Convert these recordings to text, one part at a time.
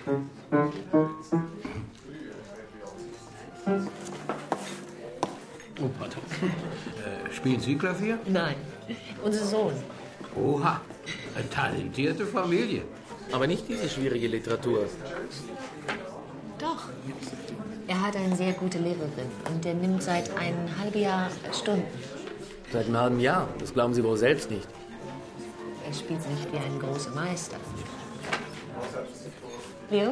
Oh, pardon. Spielen Sie Klavier? Nein, unser Sohn. Oha, eine talentierte Familie. Aber nicht diese schwierige Literatur. Doch. Er hat eine sehr gute Lehrerin und er nimmt seit einem halben Jahr Stunden. Seit einem halben Jahr. Das glauben Sie wohl selbst nicht. Er spielt nicht wie ein großer Meister. Leo?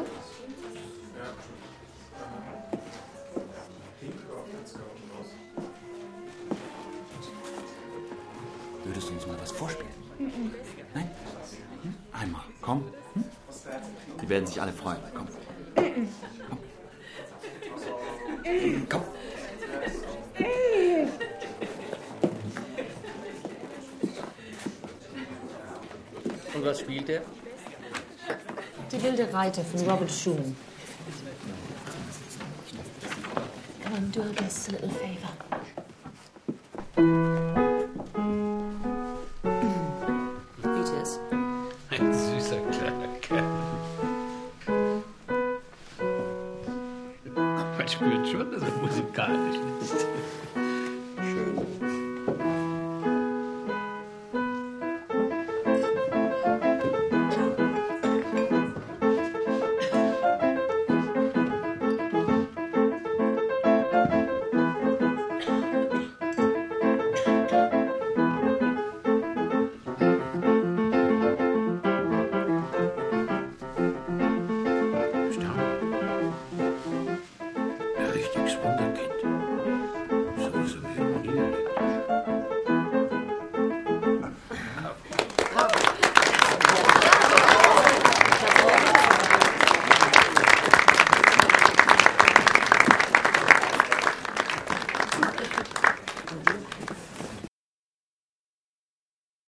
Würdest du uns mal was vorspielen? Nein? Einmal, komm. Die werden sich alle freuen. Komm. Komm. Und was spielt er? Die wilde Reiter von Robert Schumann. Come on, do us a little favor. Bitte es. Ein süßer kleiner Kerl. Man spürt schon, dass er musikalisch ist.